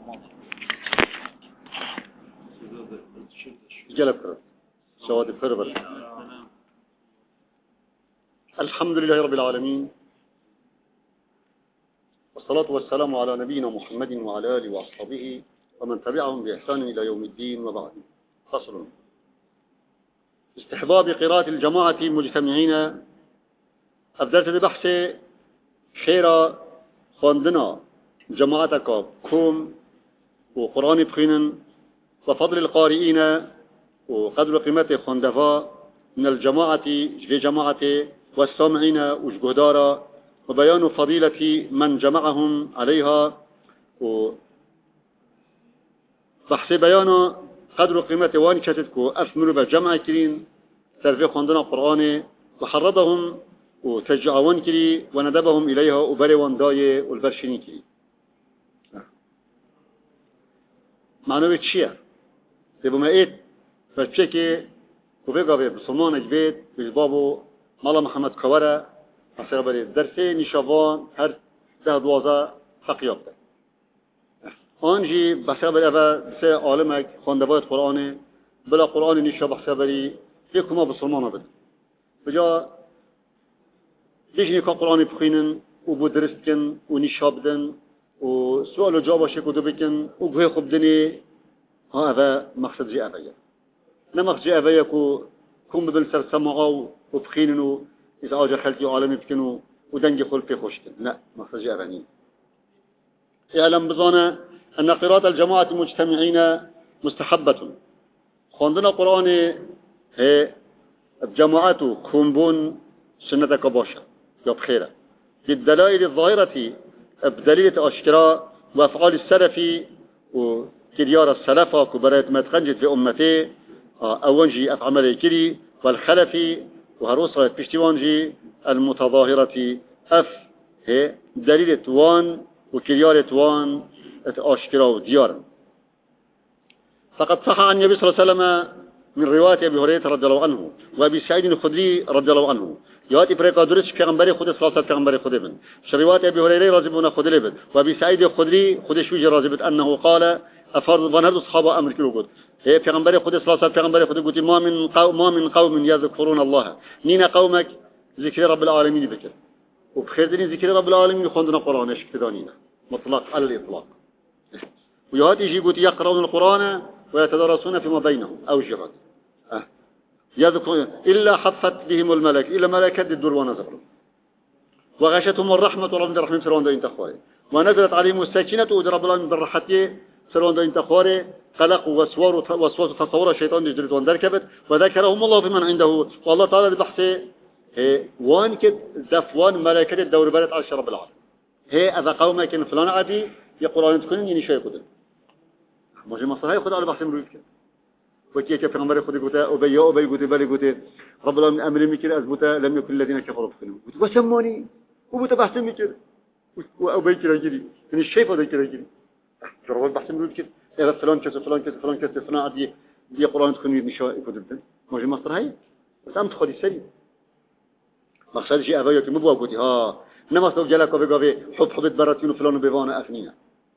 جلب سواد فربر. الحمد لله رب العالمين، والصلاة والسلام على نبينا محمد وعلى آله وأصحابه ومن تبعهم بإحسان إلى يوم الدين. وبعد. فصل. استحباب قراءة الجماعة مجتمعين. أبدأت ببحث خير خواندنا جماعتك كوم وقرآن بخينا وفضل القارئين وقدر قيمة خواندفا من الجماعة في جماعة والسامعين وجهدارا وبيان فضيلة من جمعهم عليها وبحث بيان قدر قيمة وان كتتكو أثمر بجمع كرين ترفيه خواندنا قرآن وحرضهم وتشجعون كري وندبهم إليها وبري وانداي والبرشيني كري. معنوه تشيع تبو ما ايت فرشيكي وفيقا بسلمان اجبيت بجبابو مالا محمد كوارا أصير بري درسي نشافان هر ده دوازة فقياب ده آنجي بحثي بري أفا بسي عالمك خواندبات قرآن بلا قرآن نشاف بحثي بري فيكما بسلمان بد بجا بيجني كان قرآن بخينن وبدرستكن ونشابدن وسؤال وجواب شكو دبكن وبهي خبدني هذا مقصد جاء أبايا نمق جاء أبايا كم ببنسر سمعوا وبخيننوا إذا آجا خلتي عالمي بكنوا ودنجي خلقي خوشكن. لا، مقصد جاء أباني. اعلم بظانا أن قراءة الجماعة مجتمعين مستحبة. خواندنا قرآن هي الجماعات كومبون سنة كباشا بخيرة بالدلائل الظاهرة بدليل أشكراء وأفعال السلف وكريار السلف كبرات ما تخنجت في أمته أونجي أفعمل الكري والخلف وهروسة بشتوانجي المتظاهرة هي دليل توان وكريار توان أشكراء وديار. فقد صح عن النبي صلى الله عليه وسلم من رواية أبي هريرة رضي الله عنه وأبي سعيد الخدري رضي الله عنه يأتي فريق درس پیغمبر خود صلی الله علیه و پیغمبر خود بن رواية أبي هريرة رضي الله عنه خود لبد وأبي سعيد الخدري خود شويج رضي بد أنه قال أفرض بنهر الصحابة أمر كله قد هي پیغمبر خود صلی الله علیه و پیغمبر خود قلت ما من قوم يذكرون الله نين قومك ذكر رب العالمين ذكر وبخير دين ذكر رب العالمين خواندنا قرآن اشكتدانينا مطلق على الإطلاق ويأتي يجي قلت يقرؤون القرآن ويتدرسون فيما بينهم أو جرد يذكر إلا حفت بهم الملك إلا ملكات الدور ونزلوا وغشتهم الرحمة ورحمة الرحمن سرون دين تخواري ونزلت عليهم السكينة ودرب الله من درحتي سرون دين تخواري قلقوا وسوسوا تصور الشيطان يجرد وندركبت وذكرهم الله بمن عنده والله تعالى بحثه وان كد دفوان ملكات الدور بلد على رب العالمين هي أذا قومك إن فلان عدي يقول أن تكون يني شيء قدر ماجي مصر هاي خد على بحث مرويك وكيف پیغمبر خود گفته ابی گفته بله گفته رب العالمین امر میکنه از بوده لم یکن الذين كفروا بکنه وسموني وبوده بحث میکنه و ابی کرگیری یعنی شیفا ده کرگیری جرب بحث میکنه اذا فلان كذا فلان كذا فلان كذا فلان عادي دي قرآن تكون نشاء كتبتن ماجي مصر هاي بس ام تخدي سري مقصد شيء ابي که مبوا گفتی ها نماز تو جلا کو بگاوی حب براتون فلان بيوان افنينا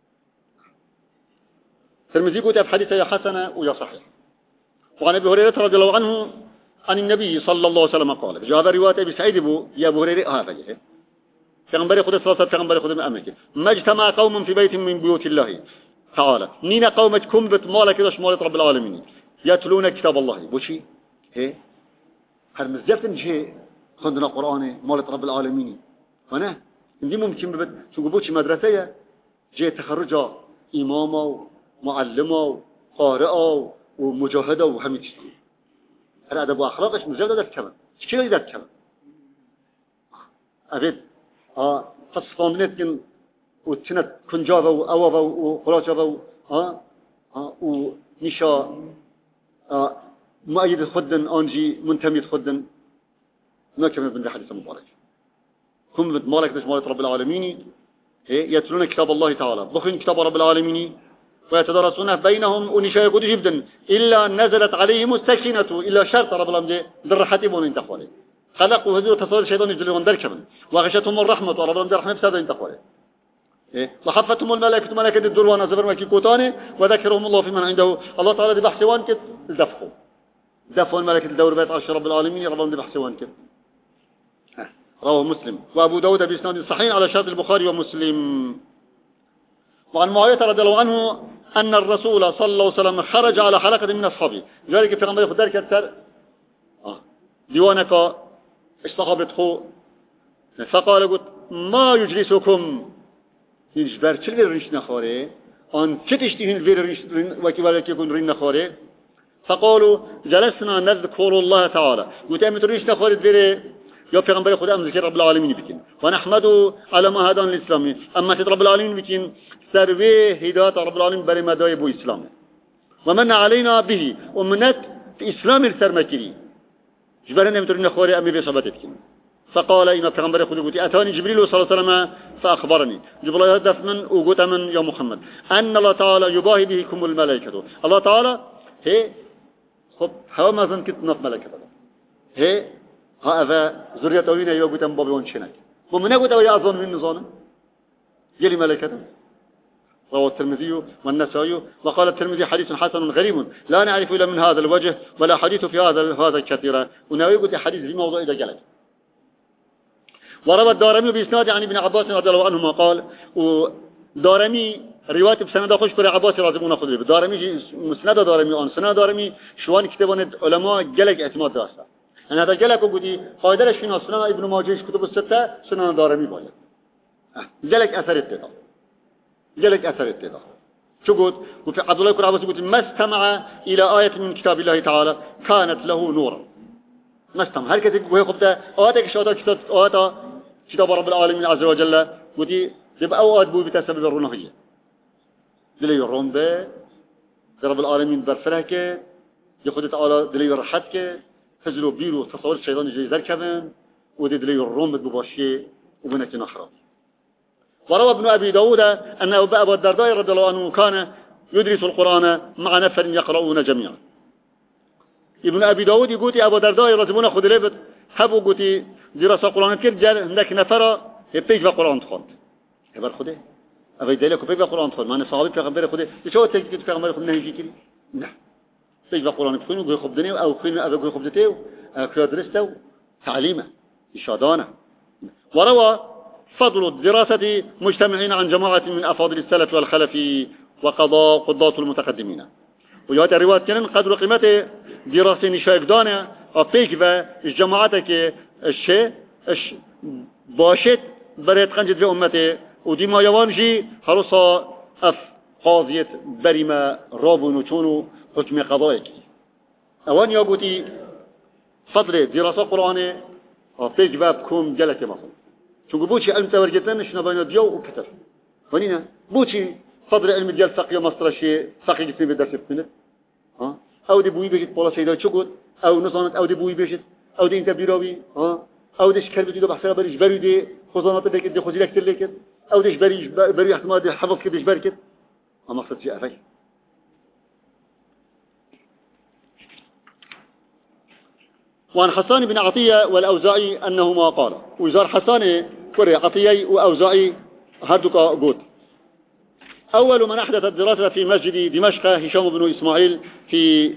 ترمذي قلت حديث يا حسن ويا صحيح. وعن أبي هريرة رضي الله عنه عن النبي صلى الله عليه وسلم قال جاء رواية أبي سعيد يا أبو هريرة هذا جه پیغمبر خود صلى الله عليه پیغمبر خود أمك ما اجتمع قوم في بيت من بيوت الله تعالى نين قومكم بتمالك إذا شمالت رب العالمين يتلون كتاب الله بوشي هي هل مزجت نجي خندنا قرآن مالت رب العالمين هنا دي ممكن ببد شو بوشي مدرسة جاء تخرجا إماما معلما قارئا ومجاهدة وهمي تشتغل هل أدب وأخلاقش مجاهدة ده الكلام شكله ده الكلام أبد فصفان كن وتنت كنجابة وأوابة وخلاصة ونشا مؤيد خدن أنجي منتمي خدن ما كمان بن حديث مبارك كم مالك دش مالك رب العالمين يتلون كتاب الله تعالى بخين كتاب رب العالمين ويتدرسونه بينهم ونشاء يقول جدا إلا نزلت عليهم السكينة إلا شرط رب العالمين درحتهم وانتقوالي خلقوا هذول تصور الشيطان يجلون دركبا وغشتهم الرحمة رب العالمين رحمة بسادة انتقوالي وحفتهم الملائكة ملائكة الدروان زبر مكي كوتاني وذكرهم الله في من عنده الله تعالى دي بحثوان كت دفعوا الملائكة الدور بيت عشر رب العالمين ربهم دي بحثوان كت رواه مسلم وأبو داود بإسناد صحيح على شرط البخاري ومسلم. وعن معاوية رضي الله عنه أن الرسول صلى الله عليه وسلم خرج على حلقة من أصحابه ذلك في غمضة خدار كتر ديوانك الصحابة فقال قلت ما يجلسكم يجبر چل ريش نخوره آن چه تشتهين وير ريش وكي ولك يكون رين نخوره فقالوا جلسنا نذكر الله تعالى وتأمت ريش نخوره وير يا پیغمبر خدا ام ذکر رب العالمین بکن و نحمد على ما هدان الاسلام اما تد رب العالمین بکن سروی هدایت رب العالمین برای مدای بو اسلام و من علينا به ومنت اسلام السرمكري جبرنا مترنا خوري امي بصبتك فقال ان پیغمبر خدا قلت اتاني جبريل صلى الله عليه وسلم فاخبرني جبريل هدف من وقلت من يا محمد ان الله تعالى يباهي بكم الملائكه الله تعالى هي خب هو ما زن كنت نف ملائكه هي هذا ذرية أولينا يوجدون بابيون شنك ومن يقول أو يأذون من نظام يلي ملكة رواه الترمذي والنسائي وقال الترمذي حديث حسن غريب لا نعرف إلا من هذا الوجه ولا حديث في هذا كثيرا ونويقول حديث في موضوع إذا جلت. وروى الدارمي بإسناد عن ابن عباس رضي الله عنهما قال ودارمي رواية بسند خوش كري عباس رضي الله عنه دارمي مسند دارمي أن سند دارمي شوان كتابان علماء جلك اعتماد داشته أنا هذا جلك وجودي قاعدة شنو سنن ابن ماجه كتب الستة سنن دارمي بايد جلك أثر التدا جلك أثر التدا شو قلت وفي عبد الله كرابس قلت ما استمع إلى آية من كتاب الله تعالى كانت له نورا ما استمع هل كتب وهي قبضة آياتك شهادة كتاب رب العالمين عز وجل ودي يبقى أوقات بو بتسبب الرنهية دلي يرون به رب العالمين برفرهك ياخذ تعالى دلي يرحتك فزلوا بيرو تصور الشيطان جاي ذركبن ودي دلي يرون بباشي وبنك نخرب. وروى ابن أبي داود أن أبا الدرداء رضي الله عنه كان يدرس القرآن مع نفر يقرؤون جميعا. ابن أبي داود يقول أبا الدرداء رضي الله عنه خذ لبت حبوا قلت دراسة القرآن كير جال هناك نفر يبتيج بالقرآن تخاط. يبر خده أبي دليلك بيج بالقرآن تخاط. ما أنا صحابي في غمبر خده شو تجد في غمبر خده نهي كذي. نعم. بيج بالقرآن تخونه ويخب دنيا أو خين أبي يخب دتيو كيادرسته تعليمه إشادانه. وروى فضل الدراسة مجتمعين عن جماعة من أفاضل السلف والخلف قضاة المتقدمين. ويأتي رواية كنن قدر قيمة دراسة نشايقدانة أبيك الجماعتك الشيء باشت بريت قنجد في أمته وديما يوانجي خلصا قاضية بريمة رابون وشونو حكم قضائك أوان يقولي فضل دراسة قرآن أبيك بكم جلك مصر شو بوشي علم تورجتنا شنا بين ديو وكتر ونينا بوشي فضل علم ديال فقه مصر شيء فقه جسمي بدرس بسنة ها أو دي بوي بيجت بولا سيدا شو قلت أو نصانت أو دي بوي بيجت أو دي أنت بيراوي ها أو ديش كرب دي دو بحسها بريش بري دي خزانات بدك دي خزي لك تلك أو ديش بري احتمال دي حفظ كديش بركت أما صرت شيء أفي وعن حسان بن عطية والأوزاعي أنهما قال وزار حسان كوري عطية وأوزاعي هردك قوت أول من أحدث الدراسة في مسجد دمشق هشام بن إسماعيل في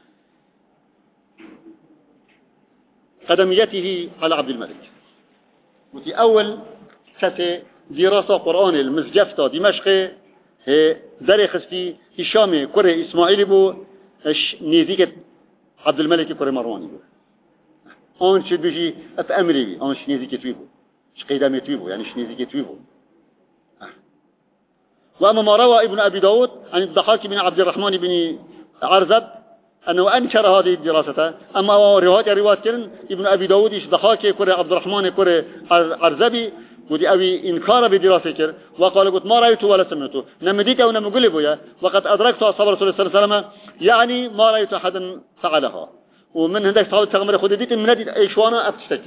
قدميته على عبد الملك وفي أول كتة دراسة قرآن المسجفتة دمشق هي درخستي هشام كوري إسماعيل بو نيزيك عبد الملك كوري مرواني بو آن شد بيجي أفأمري آن شنيزي كتويبو شقيدامي تويبو يعني شنيزي كتويبو وأما ما روى ابن أبي داود عن الضحاك بن عبد الرحمن بن عرزب أنه أنكر هذه الدراسة أما رواية كان ابن أبي داود إيش ضحاك كره عبد الرحمن كره عرزبي ودي أبي إنكار بدراسة كر وقال قلت ما رأيته ولا سمعته نمديك أو نمقلبه يا وقد أدركت أصحاب رسول الله صلى الله عليه وسلم يعني ما رأيت أحدا فعلها ومن هندك صحابة تغمر خود ديت من هذه إيشوانا أبتشتكل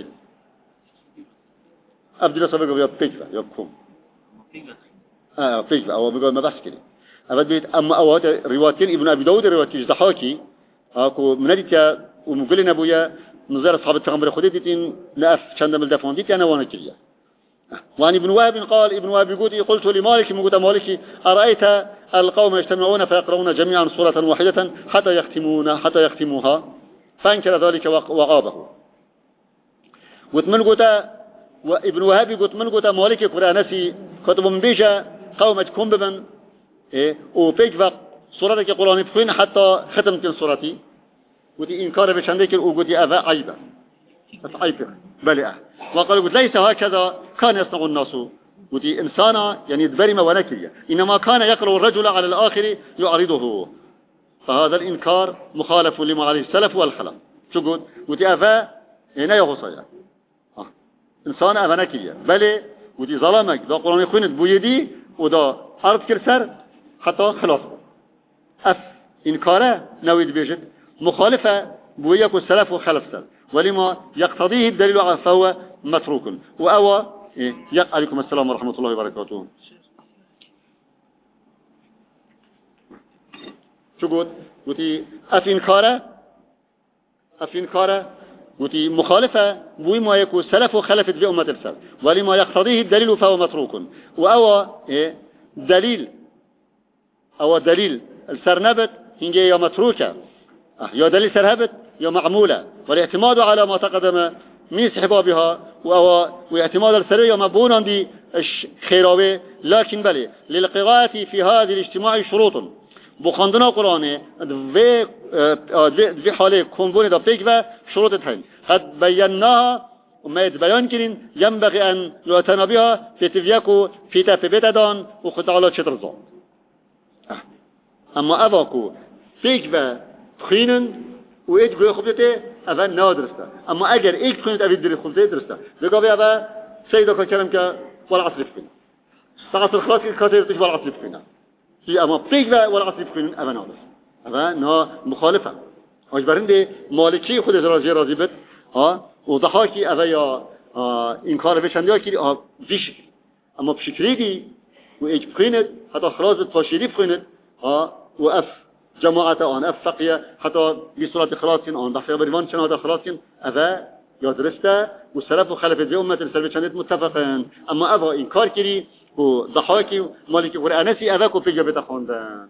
أبدي سبق يا بيجوا يا كوم بيجوا أو بيقول ما بس كده أبد بيت أما أو هذا روايتين ابن أبي داود رواية ضحاكي أكو من هذه ومقولنا أبويا نظر أصحاب تغمر خود ديت نأف شند من الدفن ديت أنا وانا كذا وعن ابن وهب قال ابن وهب يقول قلت لمالك موجود مالكي أرأيت القوم يجتمعون فيقرؤون جميعا سورة واحدة حتى يختموها فانكر ذلك وغابه وتمن قلت وابن وهب قلت من قلت مالك قرآنسي كتب بيجا قوم تكون بمن وبيج سورة القرآن بخين حتى ختم كل سورتي ودي إنكار بشندك وقلت أذا عيبا عيبا بلئة وقال قلت ليس هكذا كان يصنع الناس ودي إنسانا يعني دبرم ونكرية إنما كان يقرأ الرجل على الآخر يعرضه فهذا الإنكار مخالف لما عليه السلف والخلف شو قلت ودي أذا هنا يغصيا إنسان أذا نكرية بل ودي ظلامك دا قرآن يخوينت بويدي ودا أرض كرسر حتى خلافه إنكاره نويد بيجد مخالفة بويك السلف وخلف السلف ولما يقتضيه الدليل فهو متروك وأوى عليكم السلام ورحمة الله وبركاته شو قلت وتي أفإنكاره وتي مخالفة بما يكون السلف وخلفت في أمة السلف ولما يقتضيه الدليل فهو متروك وأوى دليل السرنبت هنجي يا متروكة يا دليل سرهبت يا معمولة والاعتماد على ما تقدم من سحبابها واعتماد السرية مبونا دي خيراوي لكن بلي للقراءة في هذا الاجتماع شروط بخاندنا قرآن في حالة كنبون دا بيكفة شروط تهين قد بيناها وما يتبين كرين ينبغي أن يعتنى بها في تفياكو في تفبيت دان وخد على شترزان أما أباكو بيكفة تخينن وإيج بروي خبزته أفا نادرسته أما أجر إيج تخينت أفيد دري خبزته درسته بقى أفا سيدة كلام والعصر فينا فعصر خلاص كاتير تجي والعصر فينا في أما بيكفة والعصر فينا أفا نادرس أفا نا مخالفة أجبرين دي مالكي خود راضي بد وضحاكي أفا يا إنكار بشنديا كي فيش أما بشكري دي وإيج بخينت حتى خلاص تفاشيري بخينت وأف جماعة أف فقية حتى بصورة خلاصين ضحية بريفان شنو خلاصين أذا يدرسته والسلف وخلفت في أمة السلف كانت متفقين أما أذا إنكار كري وضحاكي مالك قرآنسي أذاكو في جبهة خاندان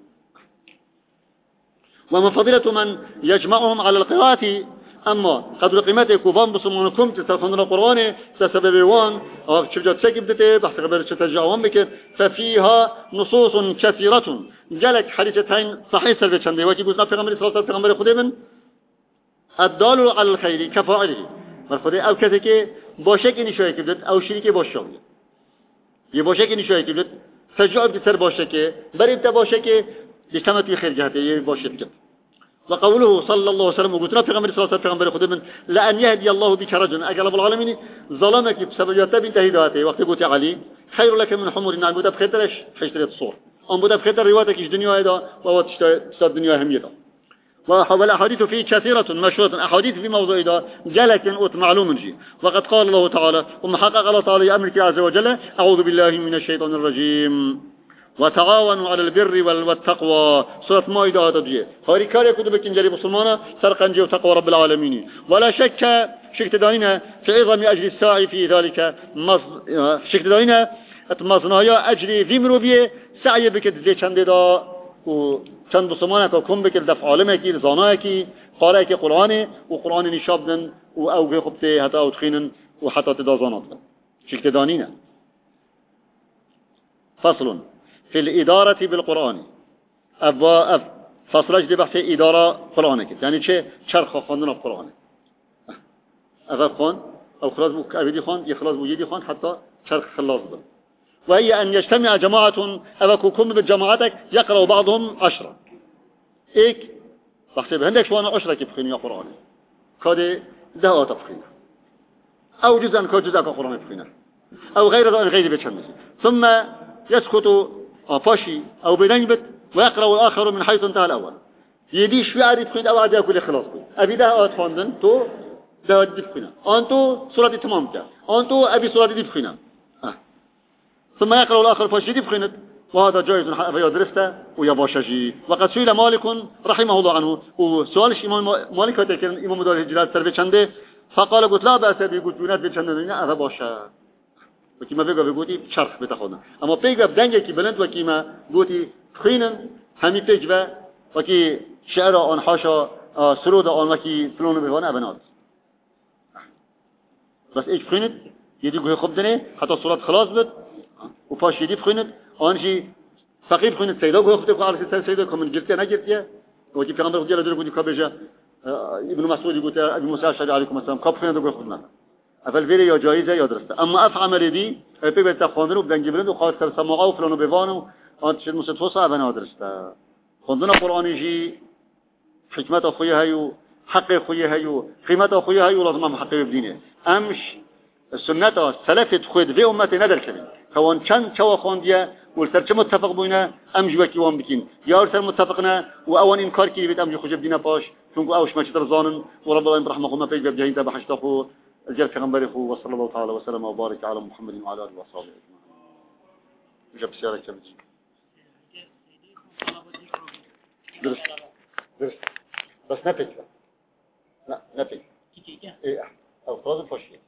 ومن فضيلة من يجمعهم على القراءة أما قدر قيمته كوبان بصمونكم تتخذون القرآن سببوان شجاع سكبدته بحث قبل تتجاوهم بك ففيها نصوص كثيرة جالك حديثتين صحيح سلبة شندي وكي قلنا في غمر صلاة في غمر خديمن الدال على الخير كفاعله مرفضي أو كذلك باشك إني شوية كبدت أو شريك باشك يباشك إني شوية كبدت تجاوب بتسر باشك بريبت باشك يجتمع في خير جهته يباشك كبد وقوله صلى الله عليه وسلم وقلت في غمر صلاة في غمر خديمن لأن يهدي الله بك رجلا أجل العالمين ظلمك بسبب يتبين هدايته وقت قلت علي خير لك من حمر النعم بودا بخيترش حيشتري الصور أم بودا بخيتر رواتك إيش دنيا هذا وهو تشتري دنيا أهميته والأحاديث فيه كثيرة مشهورة أحاديث في موضوع هذا جلك أوت معلوم جي وقد قال الله تعالى ومحقق الله تعالى أمرك عز وجل أعوذ بالله من الشيطان الرجيم وتعاونوا على البر والتقوى سورة مائدة هذا هاري كاري كتب كنجري بسلمانة سرقنجي وتقوى رب العالمين ولا شك تدانينا في عظم أجل الساعي في ذلك شك تدانينا اتمازنايا أجري في مروبية سعي بك تزي چند دا و چند بسلمانة كم بك الدفع عالمكي لزاناكي قارئك قرآن وقرآن نشابدن وأوغي خبته حتى أدخينن وحتى تدازانات شك تدانينا فصل في الإدارة بالقرآن فصل جدي بحث إدارة قرآنك يعني شيء شرخ خاندنا القرآن أفا خان أو خلاص بو أبدي خان يخلاص بو يدي خان حتى شرخ خلاص بل وهي أن يجتمع جماعة أفكم بالجماعتك يقرأ بعضهم 10 إيك بحث هندك شوانا 10 كيف يا قرآن كده ده تفخين أو جزءا كجزء كقرآن بخينا أو غير ذلك غير بتشمس ثم يسقط فاشي أو بنجبت ويقرأ الآخر من حيث انتهى الأول يدي شوي عارف خيد أو عادي أكل خلاص كل أبي ده أتفندن تو ده دفخنا أنتو سورة تمام كا أنتو أبي سورة دفخنا ثم يقرأ الآخر فاشي دفخنا وهذا جائز فيدرسته ويباشجي وقد سئل مالك رحمه الله عنه وسؤال إمام مالك هتكلم إمام دار الهجرات سربي چنده فقال قلت لا بأس بي قلت بنات بچنده هذا باشا وکی ما بگو بگویی چرخ بتخونه اما پیگا بدنگی که بلند وکی ما گویی خینن همی پیج و وکی شعر آن حاشا سرود آن وکی فلان بهوانه بناد بس ایش خینت یدی گوی خوب دنه حتی صورت خلاص بد و پاش یدی خینت آنجی فقیر خینت سیدا گوی خوب علی سر سیدا کامن گرتیا نگرتیا وکی پیامبر خدا داره گویی کابجا ابن مسعود يقول ابي موسى الاشعري عليكم السلام قاب خينا دو خدنا افل فيري يا جائزه يا درسته اما افعل دي بي بتخوندن و بدنگي بلند و خاطر سماعه و فلان و بوانو انت مستوصى ابن درسته خوندن قرآنی جی حکمت اخویه هیو حق اخویه هیو قیمت اخویه هیو لازم هم حق بدینه امش السنت السلف خود في امه ندر كبين كون كان شو خونديه والسر متفق بينا امج وكي وان بكين يا سر متفقنا واول انكار كي بيت امج خوش بدينا باش چونكو اوش ما شتر زانن ورب الله رحمه الله بيج بجاين تبع حشتخو الجل پیغمبر خو وصلى الله تعالى وسلم وبارك على محمد وعلى اله وصحبه اجمعين جاب سياره كم درست بس نفك لا نفك ايه او فاضل فشي